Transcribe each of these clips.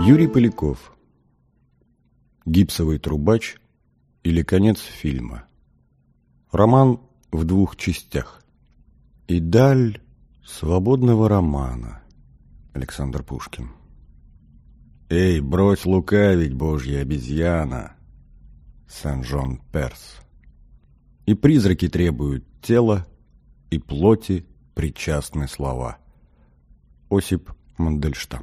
Юрий Поляков. Гипсовый трубач или конец фильма. Роман в 2 частях. И даль свободного романа. Александр Пушкин. Эй, брось лукавить, божья обезьяна. Сен-Жон Перс. И призраки требуют тела, и плоти причастны слова. Осип Мандельштам.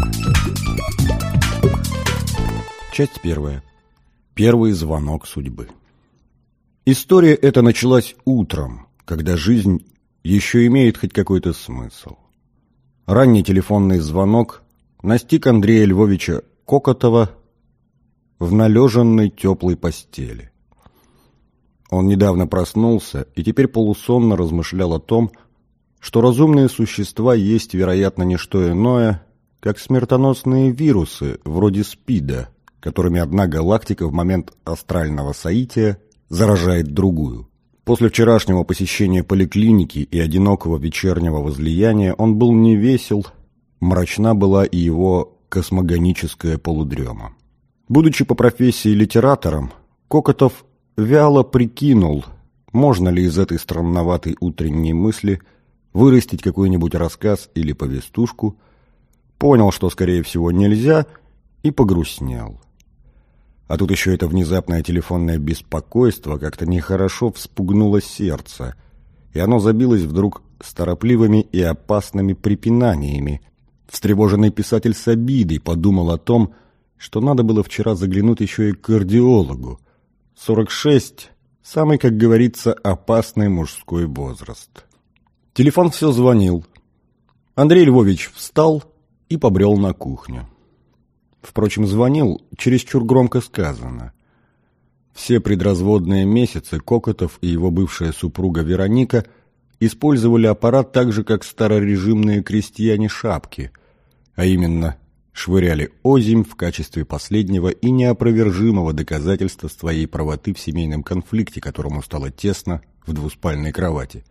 Часть 1. Первый звонок судьбы. История эта началась утром, когда жизнь еще имеет хоть какой-то смысл. Ранний телефонный звонок настиг Андрея Львовича Кокотова в належанной теплой постели. Он недавно проснулся и теперь полусонно размышлял о том, что разумные существа есть, вероятно, не что иное, как смертоносные вирусы, вроде СПИДа, которыми одна галактика в момент астрального соития заражает другую. После вчерашнего посещения поликлиники и одинокого вечернего возлияния он был невесел, мрачна была и его космогоническая полудрема. Будучи по профессии литератором, Кокотов вяло прикинул, можно ли из этой странноватой утренней мысли вырастить какой-нибудь рассказ или повестушку, понял, что, скорее всего, нельзя, и погрустнел. А тут еще это внезапное телефонное беспокойство как-то нехорошо вспугнуло сердце, и оно забилось вдруг с торопливыми и опасными препинаниями. Встревоженный писатель с обидой подумал о том, что надо было вчера заглянуть еще и к кардиологу. 46 – самый, как говорится, опасный мужской возраст. Телефон все звонил. Андрей Львович встал и побрел на кухню. Впрочем, звонил чересчур громко сказано. Все предразводные месяцы Кокотов и его бывшая супруга Вероника использовали аппарат так же, как старорежимные крестьяне шапки, а именно швыряли озимь в качестве последнего и неопровержимого доказательства своей правоты в семейном конфликте, которому стало тесно в двуспальной кровати.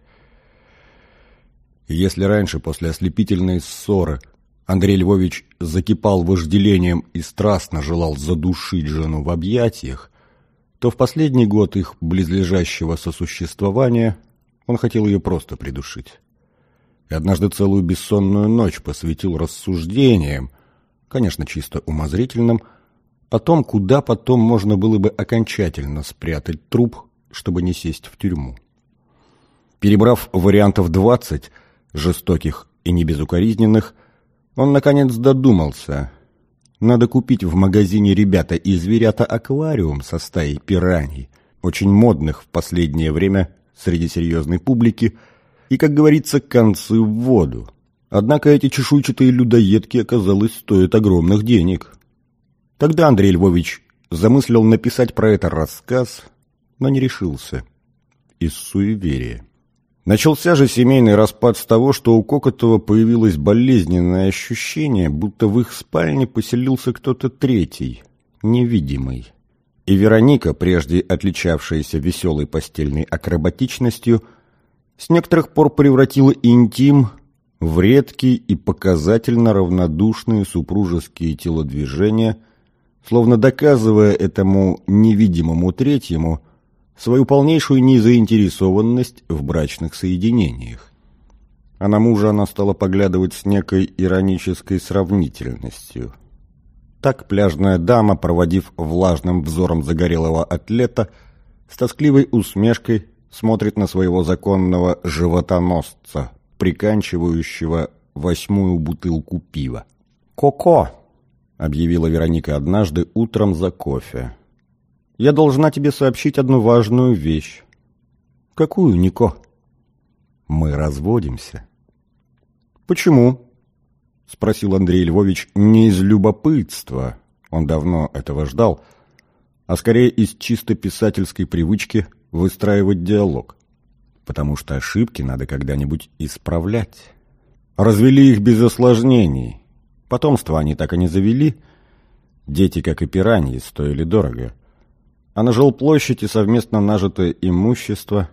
Если раньше, после ослепительной ссоры, Андрей Львович закипал вожделением и страстно желал задушить жену в объятиях, то в последний год их близлежащего сосуществования он хотел ее просто придушить. И однажды целую бессонную ночь посвятил рассуждениям, конечно, чисто умозрительным, о том, куда потом можно было бы окончательно спрятать труп, чтобы не сесть в тюрьму. Перебрав вариантов 20, жестоких и небезукоризненных, он, наконец, додумался. Надо купить в магазине «Ребята и зверята» аквариум со стаей пираний, очень модных в последнее время среди серьезной публики, и, как говорится, концы в воду. Однако эти чешуйчатые людоедки, оказалось, стоят огромных денег. Тогда Андрей Львович замыслил написать про это рассказ, но не решился. Из суеверия. Начался же семейный распад с того, что у Кокотова появилось болезненное ощущение, будто в их спальне поселился кто-то третий, невидимый. И Вероника, прежде отличавшаяся веселой постельной акробатичностью, с некоторых пор превратила интим в редкие и показательно равнодушные супружеские телодвижения, словно доказывая этому невидимому третьему свою полнейшую незаинтересованность в брачных соединениях. А на мужа она стала поглядывать с некой иронической сравнительностью. Так пляжная дама, проводив влажным взором загорелого атлета, с тоскливой усмешкой смотрит на своего законного животоносца, приканчивающего 8-ю бутылку пива. «Коко!» — объявила Вероника однажды утром за кофе. «Я должна тебе сообщить одну важную вещь». «Какую, Нико?» «Мы разводимся». «Почему?» — спросил Андрей Львович не из любопытства, он давно этого ждал, а скорее из чисто писательской привычки выстраивать диалог. «Потому что ошибки надо когда-нибудь исправлять». Развели их без осложнений. Потомство они так и не завели. Дети, как и пираньи, стоили дорого. А на жилплощади совместно нажитое имущество,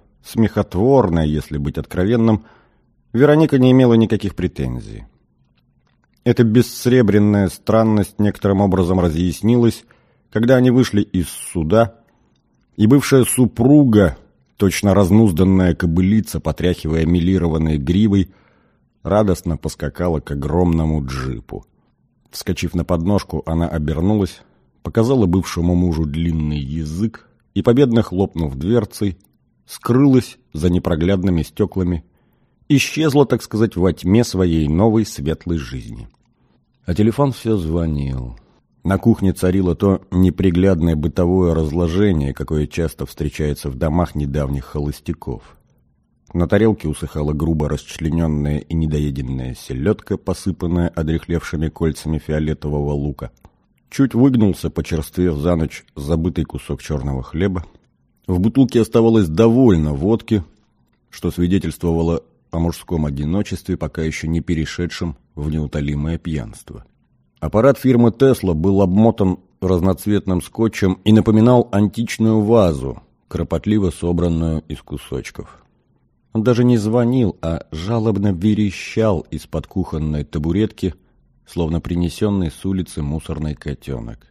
смехотворное, если быть откровенным, Вероника не имела никаких претензий. Эта бессребренная странность некоторым образом разъяснилась, когда они вышли из суда, и бывшая супруга, точно разнузданная кобылица, потряхивая мелированной гривой, радостно поскакала к огромному джипу. Вскочив на подножку, она обернулась, показала бывшему мужу длинный язык и, победно хлопнув дверцей, скрылась за непроглядными стеклами, исчезла, так сказать, во тьме своей новой светлой жизни. А телефон все звонил. На кухне царило то неприглядное бытовое разложение, какое часто встречается в домах недавних холостяков. На тарелке усыхала грубо расчлененная и недоеденная селедка, посыпанная одряхлевшими кольцами фиолетового лука. Чуть выгнулся, почерствев за ночь, забытый кусок черного хлеба. В бутылке оставалось довольно водки, что свидетельствовало о мужском одиночестве, пока еще не перешедшем в неутолимое пьянство. Аппарат фирмы «Тесла» был обмотан разноцветным скотчем и напоминал античную вазу, кропотливо собранную из кусочков. Он даже не звонил, а жалобно верещал из-под кухонной табуретки, словно принесенный с улицы мусорный котенок.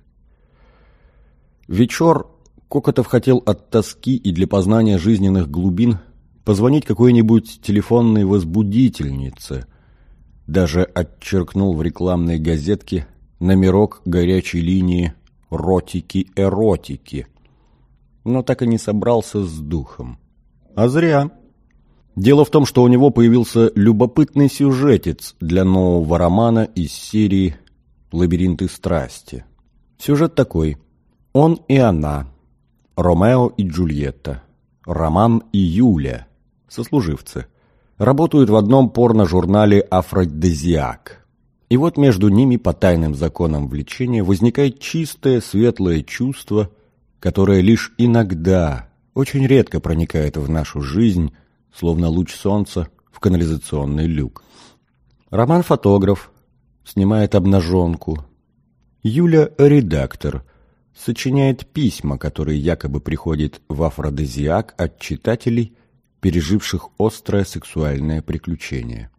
Вечер Кокотов хотел от тоски и для познания жизненных глубин позвонить какой-нибудь телефонной возбудительнице, даже отчеркнул в рекламной газетке номерок горячей линии «Ротики-эротики», но так и не собрался с духом. А зря. Дело в том, что у него появился любопытный сюжетец для нового романа из серии «Лабиринты страсти». Сюжет такой: он и она, Ромео и Джульетта, Роман и Юля, сослуживцы, работают в одном порно-журнале «Афродизиак». И вот между ними по тайным законам влечения возникает чистое, светлое чувство, которое лишь иногда, очень редко проникает в нашу жизнь, словно луч солнца в канализационный люк. Роман фотограф, снимает обнаженку. Юля редактор, сочиняет письма, которые якобы приходят в «Афродизиак» от читателей, переживших острое сексуальное приключение.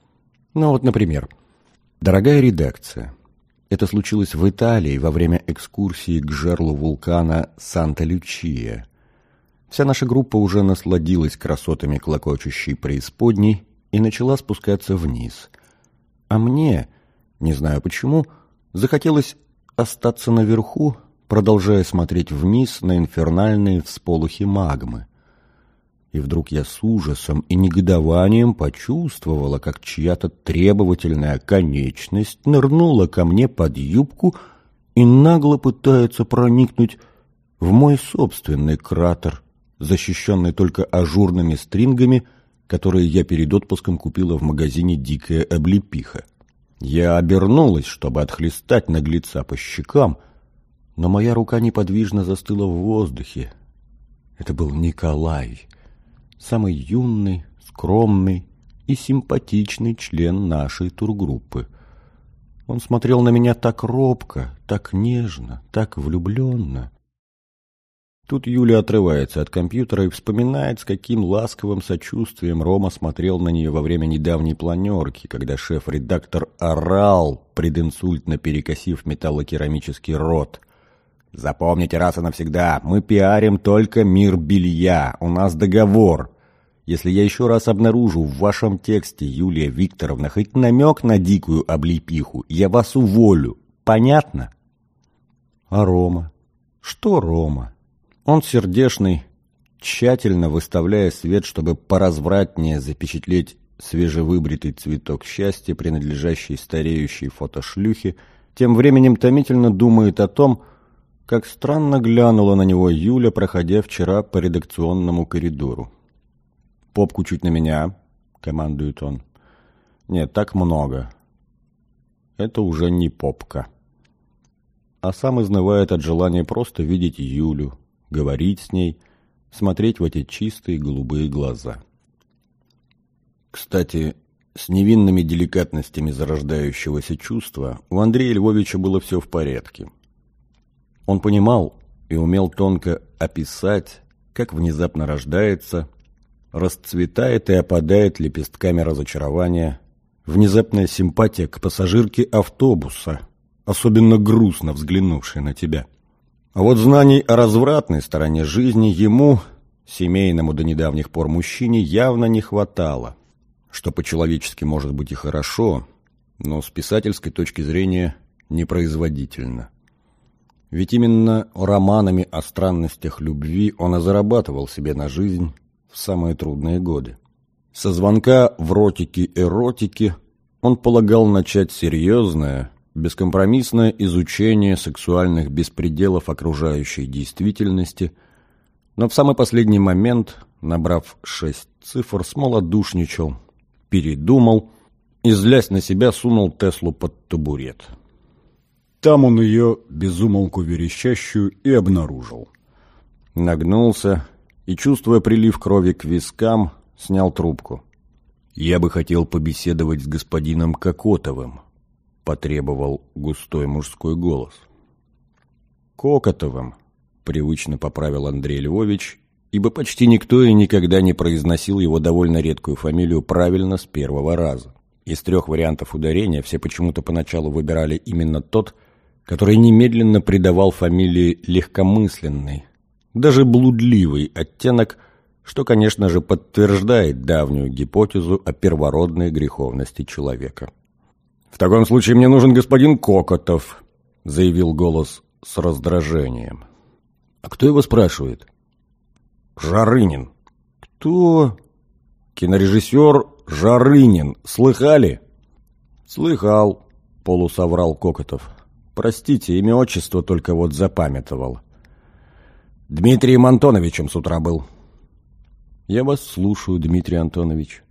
Ну вот, например: «Дорогая редакция, это случилось в Италии во время экскурсии к жерлу вулкана Санта-Лючия. Вся наша группа уже насладилась красотами клокочущей преисподней и начала спускаться вниз. А мне, не знаю почему, захотелось остаться наверху, продолжая смотреть вниз на инфернальные всполохи магмы. И вдруг я с ужасом и негодованием почувствовала, как чья-то требовательная конечность нырнула ко мне под юбку и нагло пытается проникнуть в мой собственный кратер, защищенный только ажурными стрингами, которые я перед отпуском купила в магазине «Дикая облепиха». Я обернулась, чтобы отхлестать наглеца по щекам, но моя рука неподвижно застыла в воздухе. Это был Николай, самый юный, скромный и симпатичный член нашей тургруппы. Он смотрел на меня так робко, так нежно, так влюбленно. Тут Юля отрывается от компьютера и вспоминает, с каким ласковым сочувствием Рома смотрел на нее во время недавней планерки, когда шеф-редактор орал, прединсультно перекосив металлокерамический рот: «Запомните раз и навсегда, мы пиарим только мир белья, у нас договор. Если я еще раз обнаружу в вашем тексте, Юлия Викторовна, хоть намек на дикую облепиху, я вас уволю. Понятно?» А Рома? Что Рома? Он сердечный, тщательно выставляя свет, чтобы поразвратнее запечатлеть свежевыбритый цветок счастья, принадлежащий стареющей фотошлюхе, тем временем томительно думает о том, как странно глянула на него Юля, проходя вчера по редакционному коридору. «Попку чуть на меня», — командует он. «Нет, так много. Это уже не попка». А сам изнывает от желания просто видеть Юлю, говорить с ней, смотреть в эти чистые голубые глаза. Кстати, с невинными деликатностями зарождающегося чувства у Андрея Львовича было все в порядке. Он понимал и умел тонко описать, как внезапно рождается, расцветает и опадает лепестками разочарования внезапная симпатия к пассажирке автобуса, особенно грустно взглянувшей на тебя. А вот знаний о развратной стороне жизни ему, семейному до недавних пор мужчине, явно не хватало, что по-человечески может быть и хорошо, но с писательской точки зрения непроизводительно. Ведь именно романами о странностях любви он и зарабатывал себе на жизнь в самые трудные годы. Со звонка в ротики-эротики он полагал начать серьезное, бескомпромиссное изучение сексуальных беспределов окружающей действительности, но в самый последний момент, набрав 6 цифр, смолодушничал, передумал и, злясь на себя, сунул Теслу под табурет. Там он ее, безумолку верещащую, и обнаружил. Нагнулся и, чувствуя прилив крови к вискам, снял трубку. «Я бы хотел побеседовать с господином Кокотовым», — потребовал густой мужской голос. «Кокотовым», — привычно поправил Андрей Львович, ибо почти никто и никогда не произносил его довольно редкую фамилию правильно с первого раза. Из 3 вариантов ударения все почему-то поначалу выбирали именно тот, который немедленно придавал фамилии легкомысленный, даже блудливый оттенок, что, конечно же, подтверждает давнюю гипотезу о первородной греховности человека. «В таком случае мне нужен господин Кокотов», — заявил голос с раздражением. «А кто его спрашивает?» «Жарынин». «Кто?» «Кинорежиссер Жарынин. Слыхали?» «Слыхал», — полусоврал Кокотов. «Простите, имя отчество только вот запамятовал. Дмитрием Антоновичем с утра был». «Я вас слушаю, Дмитрий Антонович».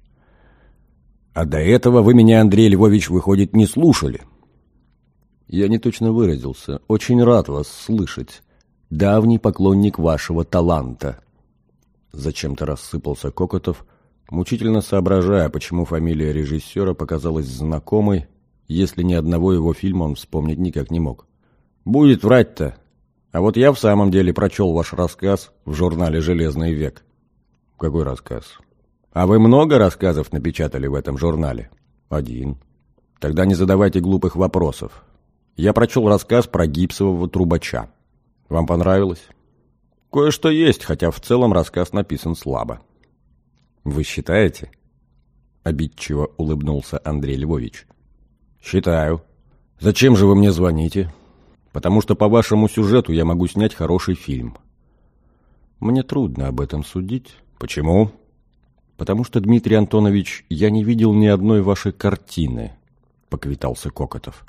«А до этого вы меня, Андрей Львович, выходит, не слушали». «Я не точно выразился. Очень рад вас слышать. Давний поклонник вашего таланта». Зачем-то рассыпался Кокотов, мучительно соображая, почему фамилия режиссера показалась знакомой, если ни одного его фильма он вспомнить никак не мог. «Будет врать-то. А вот я в самом деле прочел ваш рассказ в журнале «Железный век». «Какой рассказ?» «А вы много рассказов напечатали в этом журнале?» «Один». «Тогда не задавайте глупых вопросов. Я прочел рассказ про гипсового трубача. Вам понравилось?» «Кое-что есть, хотя в целом рассказ написан слабо». «Вы считаете?» — обидчиво улыбнулся Андрей Львович. «Считаю. Зачем же вы мне звоните?» «Потому что по вашему сюжету я могу снять хороший фильм». «Мне трудно об этом судить». «Почему?» «Потому что, Дмитрий Антонович, я не видел ни одной вашей картины», — поквитался Кокотов.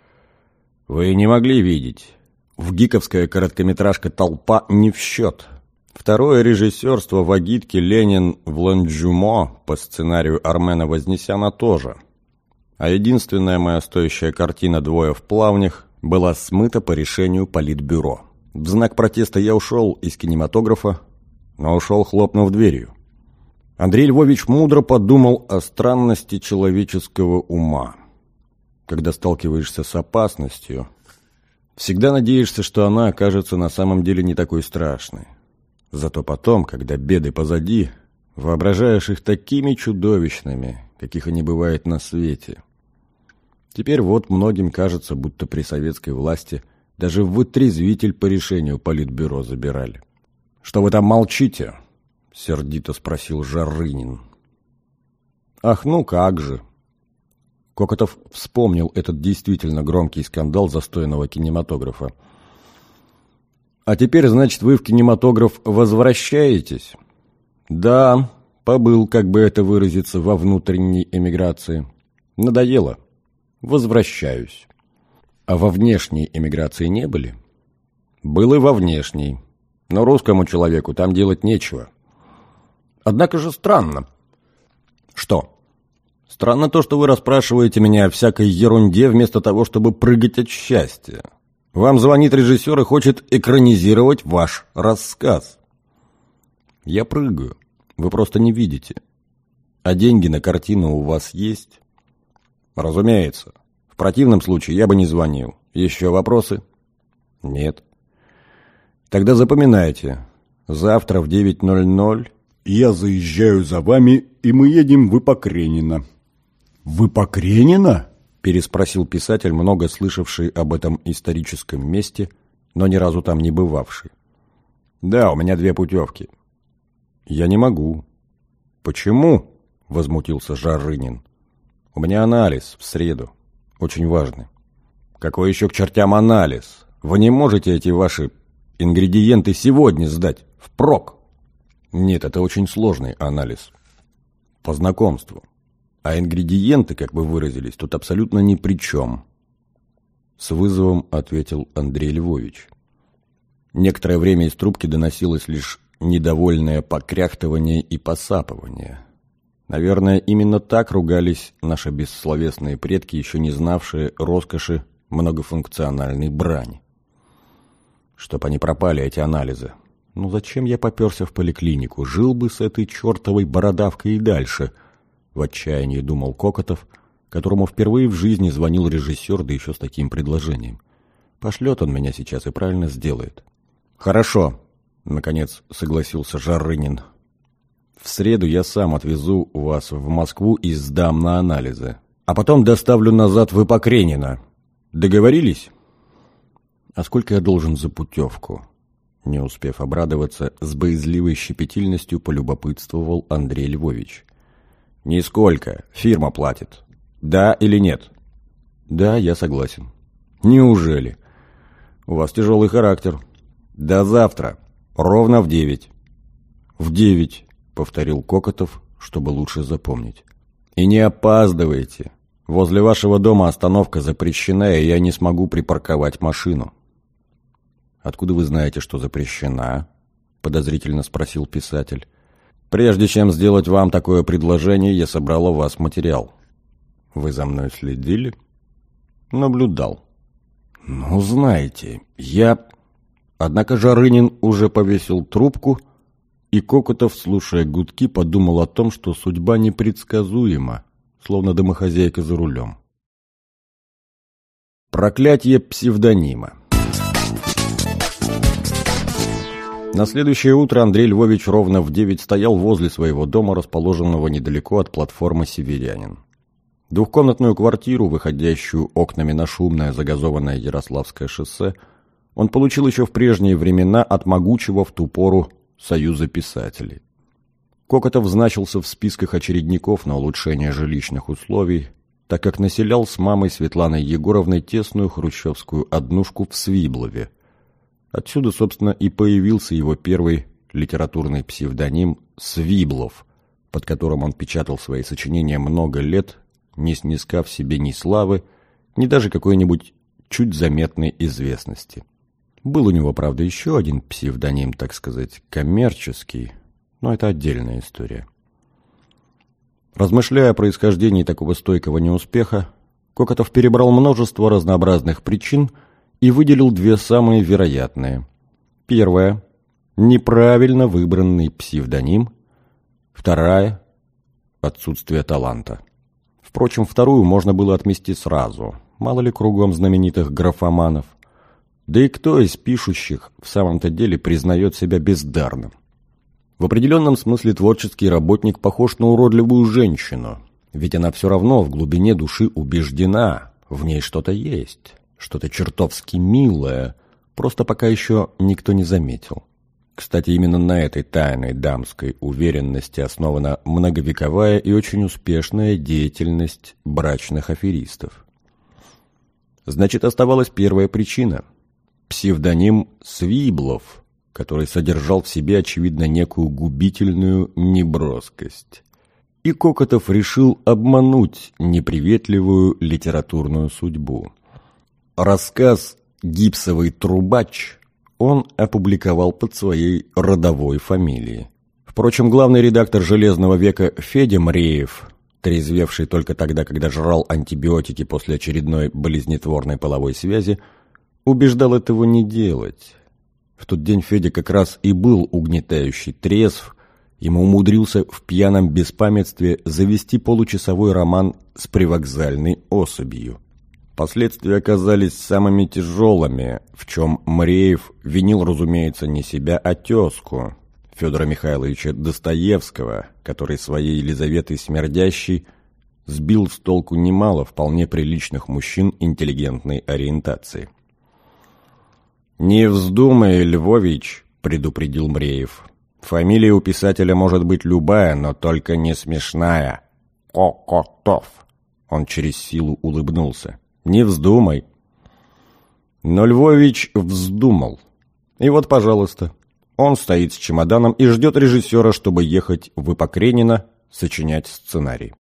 «Вы не могли видеть. В гиковская короткометражка «Толпа» не в счет. Второе режиссерство в агитке «Ленин в Ланджумо» по сценарию Армена Вознесяна тоже. А единственная моя стоящая картина «Двое в плавнях» была смыта по решению Политбюро. В знак протеста я ушел из кинематографа, но ушел, хлопнув дверью. Андрей Львович мудро подумал о странности человеческого ума. Когда сталкиваешься с опасностью, всегда надеешься, что она окажется на самом деле не такой страшной. Зато потом, когда беды позади, воображаешь их такими чудовищными, каких и не бывает на свете. Теперь вот многим кажется, будто при советской власти даже вытрезвитель по решению Политбюро забирали. «Что вы там молчите?» — сердито спросил Жарынин. «Ах, ну как же!» Кокотов вспомнил этот действительно громкий скандал застойного кинематографа. «А теперь, значит, вы в кинематограф возвращаетесь?» «Да, побыл, как бы это выразиться, во внутренней эмиграции. Надоело. Возвращаюсь». «А во внешней эмиграции не были?» «Был и во внешней. Но русскому человеку там делать нечего». «Однако же странно». «Что?» «Странно то, что вы расспрашиваете меня о всякой ерунде, вместо того, чтобы прыгать от счастья. Вам звонит режиссер и хочет экранизировать ваш рассказ». «Я прыгаю. Вы просто не видите. А деньги на картину у вас есть?» «Разумеется. В противном случае я бы не звонил. Еще вопросы?» «Нет». «Тогда запоминайте. Завтра в 9:00 я заезжаю за вами, и мы едем в Ипокренено. «Вы Покренина?» – переспросил писатель, много слышавший об этом историческом месте, но ни разу там не бывавший. «Да, у меня 2 путевки». «Я не могу». «Почему?» – возмутился Жарынин. «У меня анализ в среду. Очень важный». «Какой еще к чертям анализ? Вы не можете эти ваши ингредиенты сегодня сдать, впрок?» «Нет, это очень сложный анализ. По знакомству. А ингредиенты, как вы выразились, тут абсолютно ни при чем». С вызовом ответил Андрей Львович. Некоторое время из трубки доносилось лишь недовольное покряхтывание и посапывание. Наверное, именно так ругались наши бессловесные предки, еще не знавшие роскоши многофункциональной брани. Чтоб они пропали, эти анализы. Ну зачем я попёрся в поликлинику? Жил бы с этой чертовой бородавкой и дальше. В отчаянии думал Кокотов, которому впервые в жизни звонил режиссер, да еще с таким предложением. Пошлет он меня сейчас и правильно сделает. «Хорошо», — наконец согласился Жарынин. «В среду я сам отвезу вас в Москву и сдам на анализы. А потом доставлю назад в Покренина. Договорились?» «А сколько я должен за путевку?» Не успев обрадоваться, с боязливой щепетильностью полюбопытствовал Андрей Львович. «Нисколько. Фирма платит. Да или нет?» «Да, я согласен». «Неужели? У вас тяжелый характер». «До завтра. Ровно в 9». «В 9», — повторил Кокотов, чтобы лучше запомнить. «И не опаздывайте. Возле вашего дома остановка запрещена, и я не смогу припарковать машину». «Откуда вы знаете, что запрещена?» — подозрительно спросил писатель. «Прежде чем сделать вам такое предложение, я собрал у вас материал». «Вы за мной следили?» «Наблюдал». «Ну, знаете, я...» Однако Жарынин уже повесил трубку, и Кокотов, слушая гудки, подумал о том, что судьба непредсказуема, словно домохозяйка за рулем. Проклятие псевдонима. На следующее утро Андрей Львович ровно в 9 стоял возле своего дома, расположенного недалеко от платформы «Северянин». Двухкомнатную квартиру, выходящую окнами на шумное загазованное Ярославское шоссе, он получил еще в прежние времена от могучего в ту пору Союза писателей. Кокотов значился в списках очередников на улучшение жилищных условий, так как населял с мамой Светланой Егоровной тесную хрущевскую однушку в Свиблове. Отсюда, собственно, и появился его первый литературный псевдоним «Свиблов», под которым он печатал свои сочинения много лет, не снискав себе ни славы, ни даже какой-нибудь чуть заметной известности. Был у него, правда, еще один псевдоним, так сказать, коммерческий, но это отдельная история. Размышляя о происхождении такого стойкого неуспеха, Кокотов перебрал множество разнообразных причин и выделил 2 самые вероятные. Первая – неправильно выбранный псевдоним. Вторая – отсутствие таланта. Впрочем, вторую можно было отмести сразу. Мало ли кругом знаменитых графоманов. Да и кто из пишущих в самом-то деле признает себя бездарным? В определенном смысле творческий работник похож на уродливую женщину, ведь она все равно в глубине души убеждена, в ней что-то есть, что-то чертовски милое, просто пока еще никто не заметил. Кстати, именно на этой тайной дамской уверенности основана многовековая и очень успешная деятельность брачных аферистов. Значит, оставалась первая причина – псевдоним Свиблов, который содержал в себе, очевидно, некую губительную неброскость. И Кокотов решил обмануть неприветливую литературную судьбу. Рассказ «Гипсовый трубач» он опубликовал под своей родовой фамилией. Впрочем, главный редактор «Железного века» Федя Мреев, трезвевший только тогда, когда жрал антибиотики после очередной болезнетворной половой связи, убеждал этого не делать. В тот день Федя как раз и был угнетающе трезв, ему умудрился в пьяном беспамятстве завести получасовой роман с привокзальной особью. Последствия оказались самыми тяжелыми, в чем Мреев винил, разумеется, не себя, а тезку, Федора Михайловича Достоевского, который своей Елизаветой Смердящей сбил с толку немало вполне приличных мужчин интеллигентной ориентации. «Не вздумай, Львович», — предупредил Мреев. «Фамилия у писателя может быть любая, но только не смешная. Кокотов». Он через силу улыбнулся. «Не вздумай». Но Львович вздумал. И вот, пожалуйста, он стоит с чемоданом и ждет режиссера, чтобы ехать в Ипокренино сочинять сценарий.